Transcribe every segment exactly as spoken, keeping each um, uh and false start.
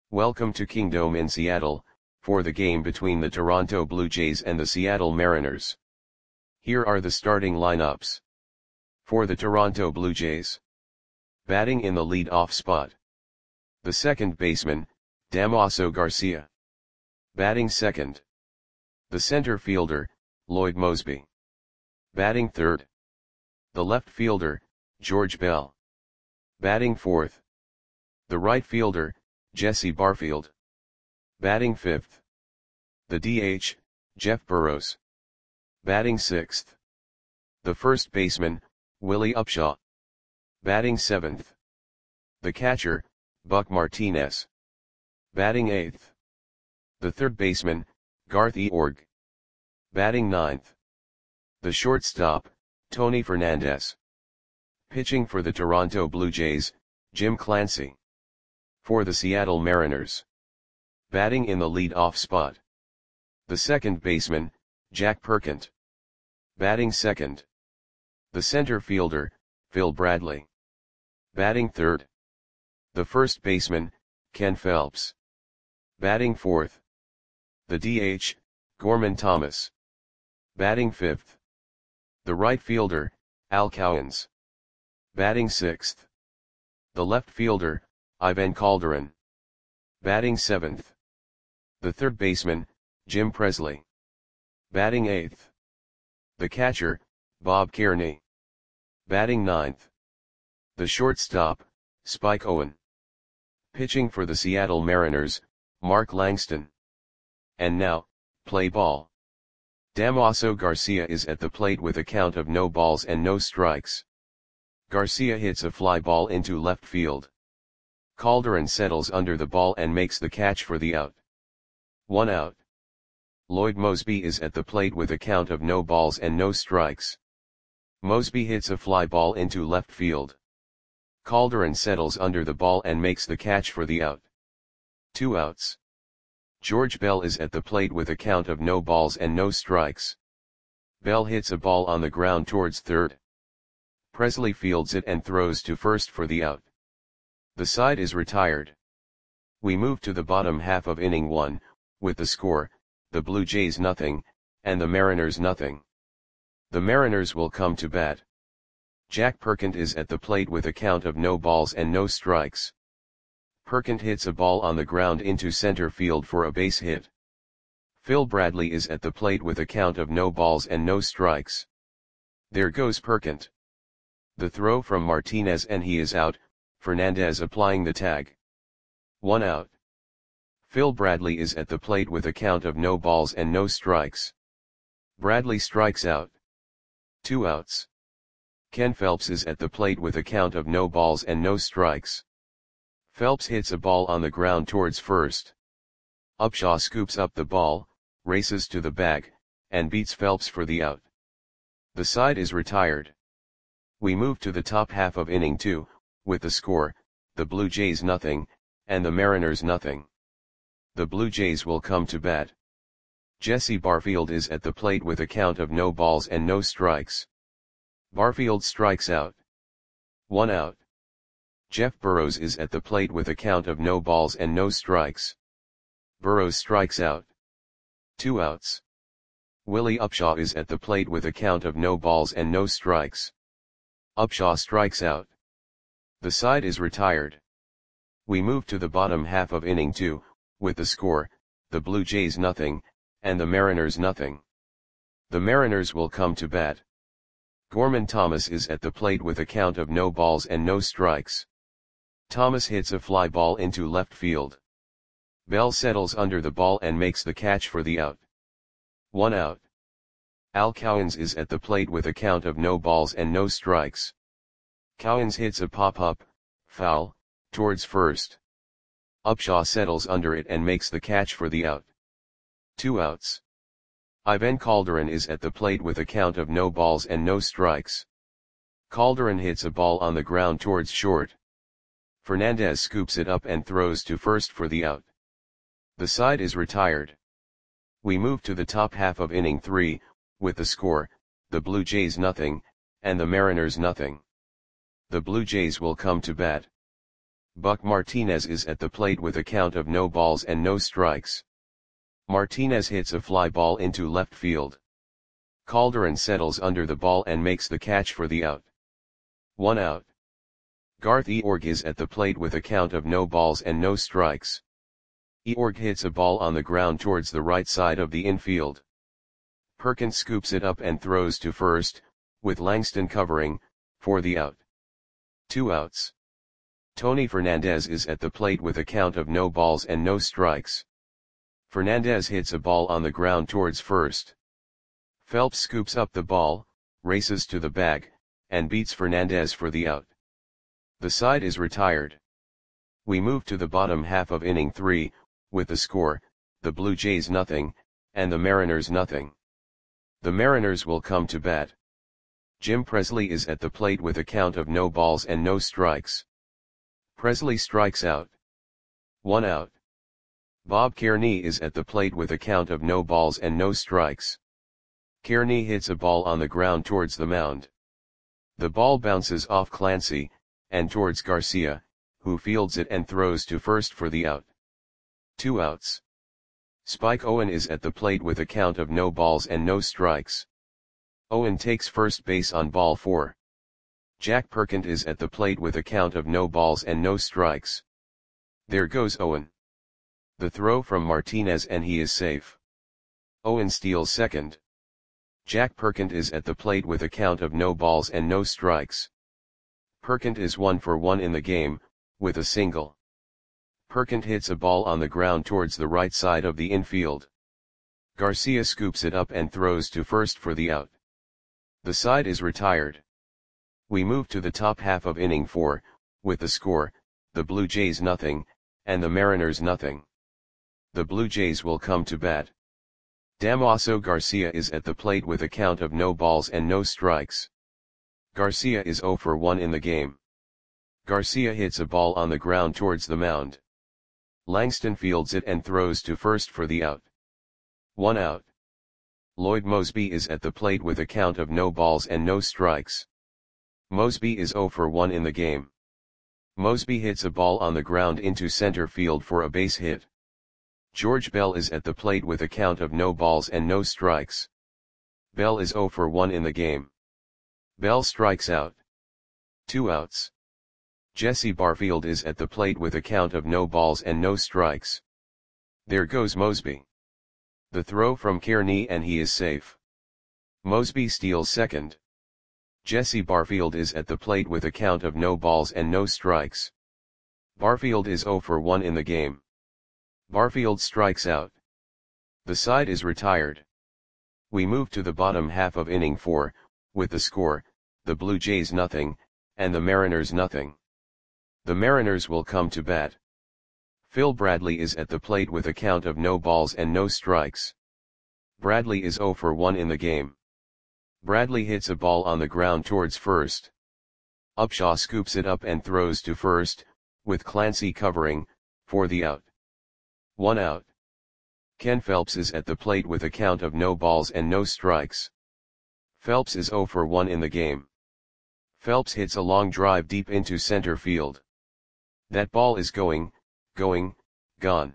Welcome to Kingdome in Seattle, for the game between the Toronto Blue Jays and the Seattle Mariners. Here are the starting lineups. For the Toronto Blue Jays. Batting in the lead-off spot. The second baseman, Damaso Garcia. Batting second. The center fielder, Lloyd Moseby. Batting third. The left fielder, George Bell. Batting fourth. The right fielder, Jesse Barfield. Batting fifth. The D H, Jeff Burroughs. Batting sixth. The first baseman, Willie Upshaw. Batting seventh. The catcher, Buck Martinez. Batting eighth. The third baseman, Garth Eorg. Batting ninth. The shortstop, Tony Fernandez. Pitching for the Toronto Blue Jays, Jim Clancy. For the Seattle Mariners. Batting in the lead-off spot. The second baseman, Jack Perkent. Batting second. The center fielder, Phil Bradley. Batting third. The first baseman, Ken Phelps. Batting fourth. The D H, Gorman Thomas. Batting fifth. The right fielder, Al Cowens. Batting sixth. The left fielder, Ivan Calderon. Batting seventh. The third baseman, Jim Presley. Batting eighth. The catcher, Bob Kearney. Batting ninth. The shortstop, Spike Owen. Pitching for the Seattle Mariners, Mark Langston. And now, play ball. Damaso Garcia is at the plate with a count of no balls and no strikes. Garcia hits a fly ball into left field. Calderon settles under the ball and makes the catch for the out. One out. Lloyd Moseby is at the plate with a count of no balls and no strikes. Moseby hits a fly ball into left field. Calderon settles under the ball and makes the catch for the out. Two outs. George Bell is at the plate with a count of no balls and no strikes. Bell hits a ball on the ground towards third. Presley fields it and throws to first for the out. The side is retired. We move to the bottom half of inning one, with the score, the Blue Jays nothing, and the Mariners nothing. The Mariners will come to bat. Jack Perkent is at the plate with a count of no balls and no strikes. Perkent hits a ball on the ground into center field for a base hit. Phil Bradley is at the plate with a count of no balls and no strikes. There goes Perkent. The throw from Martinez and he is out, Fernandez applying the tag. One out. Phil Bradley is at the plate with a count of no balls and no strikes. Bradley strikes out. Two outs. Ken Phelps is at the plate with a count of no balls and no strikes. Phelps hits a ball on the ground towards first. Upshaw scoops up the ball, races to the bag, and beats Phelps for the out. The side is retired. We move to the top half of inning two, with the score, the Blue Jays nothing, and the Mariners nothing. The Blue Jays will come to bat. Jesse Barfield is at the plate with a count of no balls and no strikes. Barfield strikes out. One out. Jeff Burroughs is at the plate with a count of no balls and no strikes. Burroughs strikes out. Two outs. Willie Upshaw is at the plate with a count of no balls and no strikes. Upshaw strikes out. The side is retired. We move to the bottom half of inning two, with the score, the Blue Jays nothing, and the Mariners nothing. The Mariners will come to bat. Gorman Thomas is at the plate with a count of no balls and no strikes. Thomas hits a fly ball into left field. Bell settles under the ball and makes the catch for the out. One out. Al Cowens is at the plate with a count of no balls and no strikes. Cowens hits a pop-up, foul, towards first. Upshaw settles under it and makes the catch for the out. Two outs. Ivan Calderon is at the plate with a count of no balls and no strikes. Calderon hits a ball on the ground towards short. Fernandez scoops it up and throws to first for the out. The side is retired. We move to the top half of inning three, with the score, the Blue Jays nothing, and the Mariners nothing. The Blue Jays will come to bat. Buck Martinez is at the plate with a count of no balls and no strikes. Martinez hits a fly ball into left field. Calderon settles under the ball and makes the catch for the out. One out. Garth Eorg is at the plate with a count of no balls and no strikes. Eorg hits a ball on the ground towards the right side of the infield. Perkins scoops it up and throws to first, with Langston covering, for the out. Two outs. Tony Fernandez is at the plate with a count of no balls and no strikes. Fernandez hits a ball on the ground towards first. Phelps scoops up the ball, races to the bag, and beats Fernandez for the out. The side is retired. We move to the bottom half of inning three, with the score, the Blue Jays nothing, and the Mariners nothing. The Mariners will come to bat. Jim Presley is at the plate with a count of no balls and no strikes. Presley strikes out. One out. Bob Kearney is at the plate with a count of no balls and no strikes. Kearney hits a ball on the ground towards the mound. The ball bounces off Clancy, and towards Garcia, who fields it and throws to first for the out. Two outs. Spike Owen is at the plate with a count of no balls and no strikes. Owen takes first base on ball four. Jack Perkins is at the plate with a count of no balls and no strikes. There goes Owen. The throw from Martinez and he is safe. Owen steals second. Jack Perkins is at the plate with a count of no balls and no strikes. Perkins is one for one in the game, with a single. Perkins hits a ball on the ground towards the right side of the infield. Garcia scoops it up and throws to first for the out. The side is retired. We move to the top half of inning four, with the score, the Blue Jays nothing, and the Mariners nothing. The Blue Jays will come to bat. Damaso Garcia is at the plate with a count of no balls and no strikes. Garcia is zero for one in the game. Garcia hits a ball on the ground towards the mound. Langston fields it and throws to first for the out. One out. Lloyd Moseby is at the plate with a count of no balls and no strikes. Moseby is zero for one in the game. Moseby hits a ball on the ground into center field for a base hit. George Bell is at the plate with a count of no balls and no strikes. Bell is zero for one in the game. Bell strikes out. Two outs. Jesse Barfield is at the plate with a count of no balls and no strikes. There goes Moseby. The throw from Kearney and he is safe. Moseby steals second. Jesse Barfield is at the plate with a count of no balls and no strikes. Barfield is zero for one in the game. Barfield strikes out. The side is retired. We move to the bottom half of inning four, with the score, the Blue Jays nothing, and the Mariners nothing. The Mariners will come to bat. Phil Bradley is at the plate with a count of no balls and no strikes. Bradley is zero for one in the game. Bradley hits a ball on the ground towards first. Upshaw scoops it up and throws to first, with Clancy covering, for the out. One out. Ken Phelps is at the plate with a count of no balls and no strikes. Phelps is zero for one in the game. Phelps hits a long drive deep into center field. That ball is going, going, gone.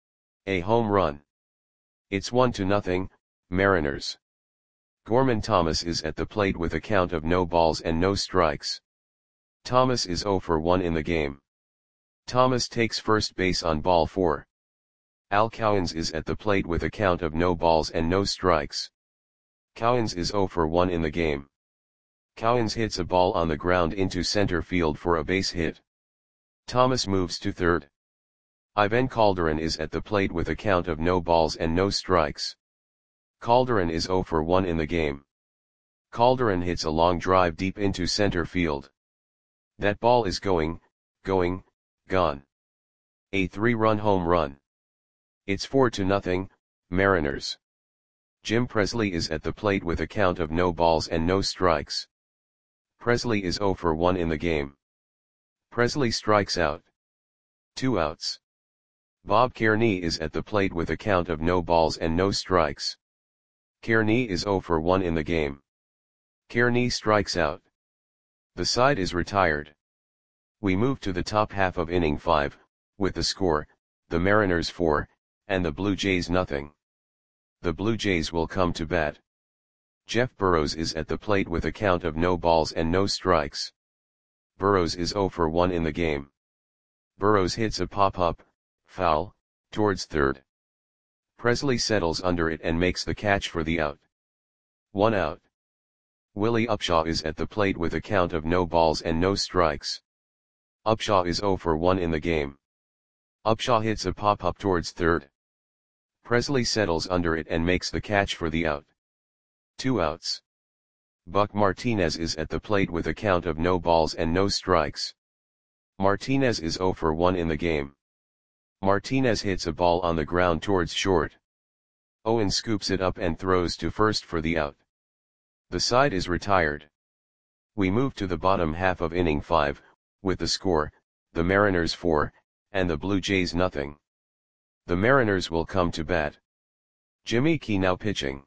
A home run. It's one to nothing, Mariners. Gorman Thomas is at the plate with a count of no balls and no strikes. Thomas is zero for one in the game. Thomas takes first base on ball four. Al Cowens is at the plate with a count of no balls and no strikes. Cowens is zero for one in the game. Cowens hits a ball on the ground into center field for a base hit. Thomas moves to third. Ivan Calderon is at the plate with a count of no balls and no strikes. Calderon is zero for one in the game. Calderon hits a long drive deep into center field. That ball is going, going, gone. A three-run home run. It's four to nothing, Mariners. Jim Presley is at the plate with a count of no balls and no strikes. Presley is zero for one in the game. Presley strikes out. Two outs. Bob Kearney is at the plate with a count of no balls and no strikes. Kearney is zero for one in the game. Kearney strikes out. The side is retired. We move to the top half of inning five, with the score, the Mariners four, and the Blue Jays nothing. The Blue Jays will come to bat. Jeff Burroughs is at the plate with a count of no balls and no strikes. Burroughs is oh for one in the game. Burroughs hits a pop-up, foul, towards third. Presley settles under it and makes the catch for the out. One out. Willie Upshaw is at the plate with a count of no balls and no strikes. Upshaw is oh for one in the game. Upshaw hits a pop-up towards third. Presley settles under it and makes the catch for the out. Two outs. Buck Martinez is at the plate with a count of no balls and no strikes. Martinez is oh for one in the game. Martinez hits a ball on the ground towards short. Owen scoops it up and throws to first for the out. The side is retired. We move to the bottom half of inning five, with the score, the Mariners four, and the Blue Jays nothing. The Mariners will come to bat. Jimmy Key now pitching.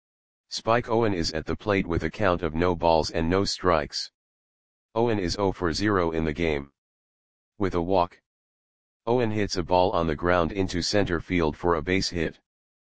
Spike Owen is at the plate with a count of no balls and no strikes. Owen is oh for zero in the game. With a walk. Owen hits a ball on the ground into center field for a base hit.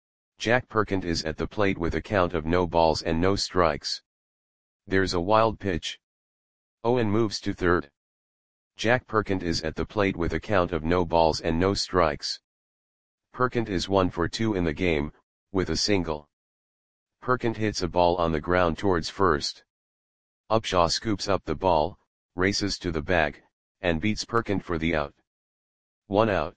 Jack Perkins is at the plate with a count of no balls and no strikes. There's a wild pitch. Owen moves to third. Jack Perkins is at the plate with a count of no balls and no strikes. Perkins is one for two in the game, with a single. Perkins hits a ball on the ground towards first. Upshaw scoops up the ball, races to the bag, and beats Perkins for the out. One out.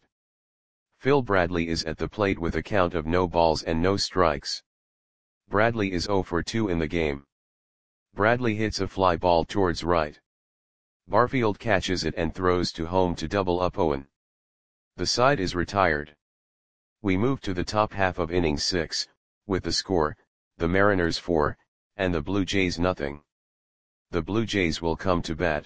Phil Bradley is at the plate with a count of no balls and no strikes. Bradley is oh for two in the game. Bradley hits a fly ball towards right. Barfield catches it and throws to home to double up Owen. The side is retired. We move to the top half of inning six, with the score, the Mariners four, and the Blue Jays nothing. The Blue Jays will come to bat.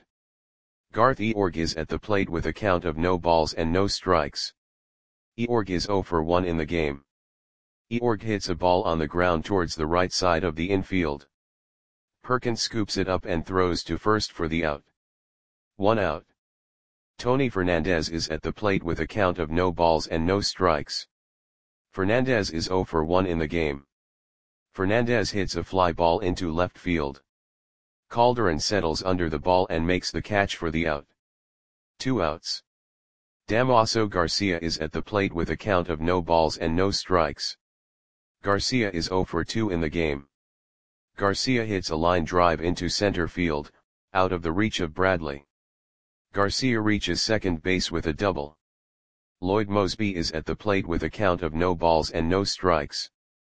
Garth Eorg is at the plate with a count of no balls and no strikes. Eorg is oh for one in the game. Eorg hits a ball on the ground towards the right side of the infield. Perkins scoops it up and throws to first for the out. One out. Tony Fernandez is at the plate with a count of no balls and no strikes. Fernandez is oh for one in the game. Fernandez hits a fly ball into left field. Calderon settles under the ball and makes the catch for the out. Two outs. Damaso Garcia is at the plate with a count of no balls and no strikes. Garcia is oh for two in the game. Garcia hits a line drive into center field, out of the reach of Bradley. Garcia reaches second base with a double. Lloyd Mosby is at the plate with a count of no balls and no strikes.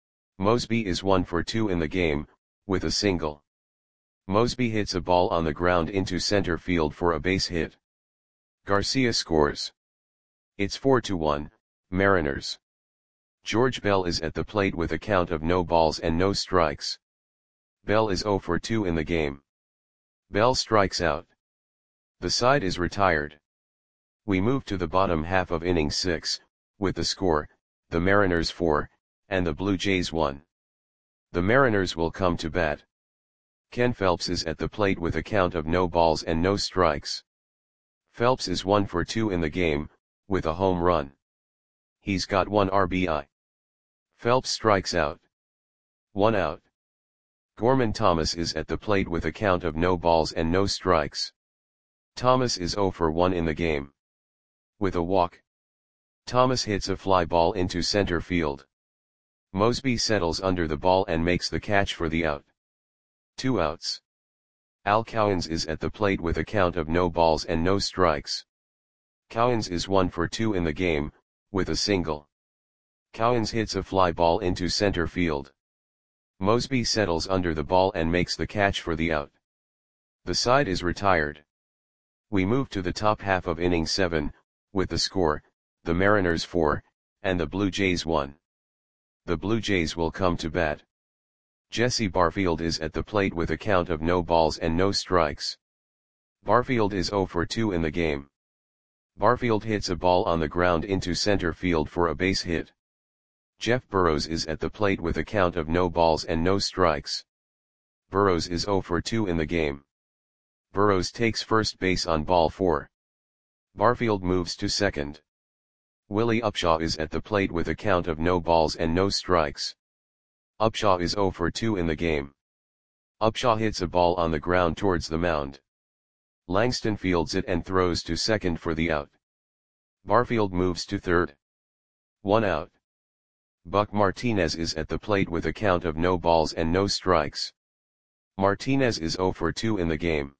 Mosby is one for two in the game, with a single. Mosby hits a ball on the ground into center field for a base hit. Garcia scores. It's four to one, Mariners. George Bell is at the plate with a count of no balls and no strikes. Bell is oh for two in the game. Bell strikes out. The side is retired. We move to the bottom half of inning six, with the score, the Mariners four, and the Blue Jays one. The Mariners will come to bat. Ken Phelps is at the plate with a count of no balls and no strikes. Phelps is one for two in the game, with a home run. He's got one R B I. Phelps strikes out. One out. Gorman Thomas is at the plate with a count of no balls and no strikes. Thomas is oh for one in the game. With a walk. Thomas hits a fly ball into center field. Mosby settles under the ball and makes the catch for the out. Two outs. Al Cowens is at the plate with a count of no balls and no strikes. Cowens is one for two in the game, with a single. Cowens hits a fly ball into center field. Mosby settles under the ball and makes the catch for the out. The side is retired. We move to the top half of inning seven, with the score, the Mariners four, and the Blue Jays one. The Blue Jays will come to bat. Jesse Barfield is at the plate with a count of no balls and no strikes. Barfield is oh for two in the game. Barfield hits a ball on the ground into center field for a base hit. Jeff Burroughs is at the plate with a count of no balls and no strikes. Burroughs is oh for two in the game. Burroughs takes first base on ball four. Barfield moves to second. Willie Upshaw is at the plate with a count of no balls and no strikes. Upshaw is zero for two in the game. Upshaw hits a ball on the ground towards the mound. Langston fields it and throws to second for the out. Barfield moves to third. One out. Buck Martinez is at the plate with a count of no balls and no strikes. Martinez is zero for two in the game.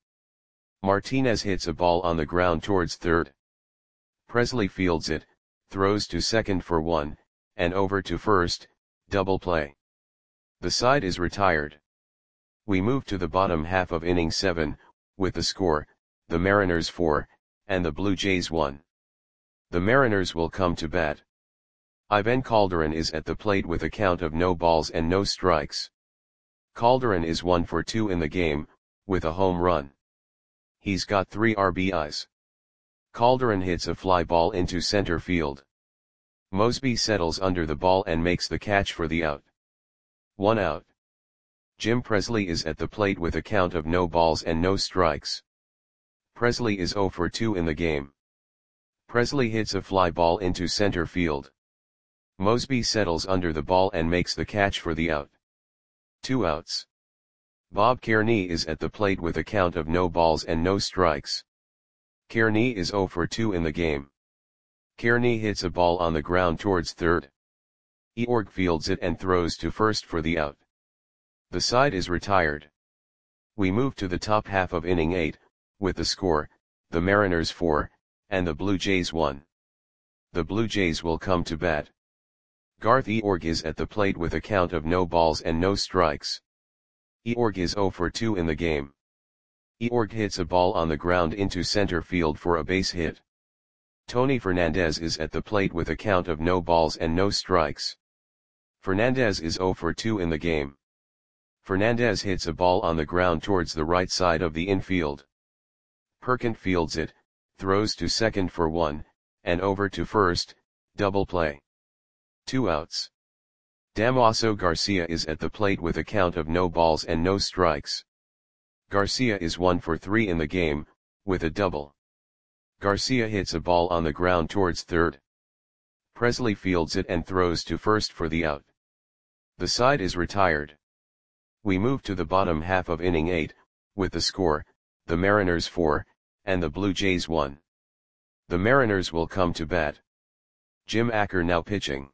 Martinez hits a ball on the ground towards third. Presley fields it, throws to second for one, and over to first, double play. The side is retired. We move to the bottom half of inning seven, with the score, the Mariners four, and the Blue Jays one. The Mariners will come to bat. Ivan Calderon is at the plate with a count of no balls and no strikes. Calderon is one for two in the game, with a home run. He's got three R B Is. Calderon hits a fly ball into center field. Mosby settles under the ball and makes the catch for the out. One out. Jim Presley is at the plate with a count of no balls and no strikes. Presley is zero for two in the game. Presley hits a fly ball into center field. Mosby settles under the ball and makes the catch for the out. Two outs. Bob Kearney is at the plate with a count of no balls and no strikes. Kearney is zero for two in the game. Kearney hits a ball on the ground towards third. Eorg fields it and throws to first for the out. The side is retired. We move to the top half of inning eight, with the score, the Mariners four, and the Blue Jays one. The Blue Jays will come to bat. Garth Eorg is at the plate with a count of no balls and no strikes. Eorg is zero for two in the game. Eorg hits a ball on the ground into center field for a base hit. Tony Fernandez is at the plate with a count of no balls and no strikes. Fernandez is zero for two in the game. Fernandez hits a ball on the ground towards the right side of the infield. Perkins fields it, throws to second for one, and over to first, double play. Two outs. Damaso Garcia is at the plate with a count of no balls and no strikes. Garcia is one for three in the game, with a double. Garcia hits a ball on the ground towards third. Presley fields it and throws to first for the out. The side is retired. We move to the bottom half of inning eight, with the score, the Mariners four, and the Blue Jays one. The Mariners will come to bat. Jim Acker now pitching.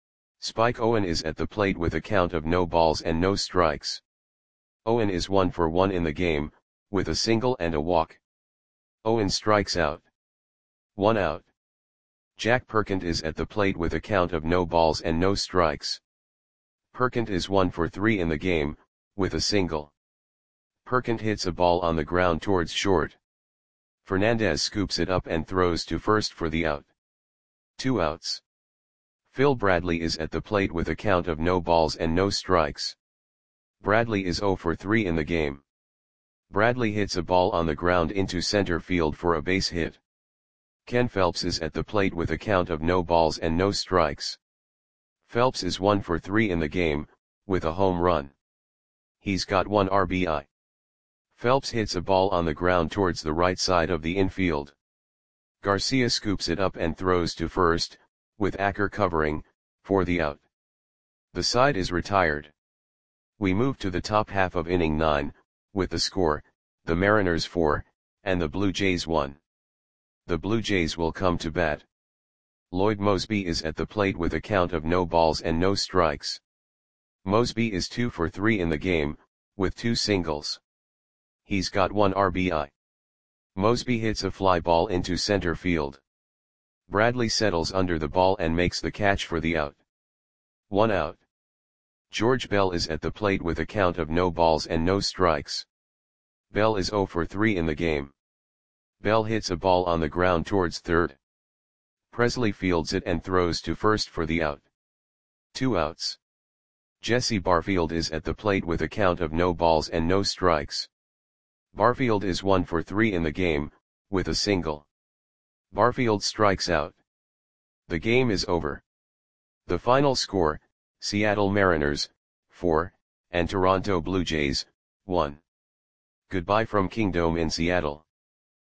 Spike Owen is at the plate with a count of no balls and no strikes. Owen is one for one in the game, with a single and a walk. Owen strikes out. One out. Jack Perkins is at the plate with a count of no balls and no strikes. Perkins is one for three in the game, with a single. Perkins hits a ball on the ground towards short. Fernandez scoops it up and throws to first for the out. Two outs. Phil Bradley is at the plate with a count of no balls and no strikes. Bradley is zero for three in the game. Bradley hits a ball on the ground into center field for a base hit. Ken Phelps is at the plate with a count of no balls and no strikes. Phelps is one for three in the game, with a home run. He's got one R B I. Phelps hits a ball on the ground towards the right side of the infield. Garcia scoops it up and throws to first, with Acker covering, for the out. The side is retired. We move to the top half of inning nine, with the score, the Mariners four, and the Blue Jays one. The Blue Jays will come to bat. Lloyd Mosby is at the plate with a count of no balls and no strikes. Mosby is two for three in the game, with two singles. He's got one R B I. Mosby hits a fly ball into center field. Bradley settles under the ball and makes the catch for the out. One out. George Bell is at the plate with a count of no balls and no strikes. Bell is zero for three in the game. Bell hits a ball on the ground towards third. Presley fields it and throws to first for the out. Two outs. Jesse Barfield is at the plate with a count of no balls and no strikes. Barfield is one for three in the game, with a single. Barfield strikes out. The game is over. The final score, Seattle Mariners, four, and Toronto Blue Jays, one. Goodbye from Kingdome in Seattle.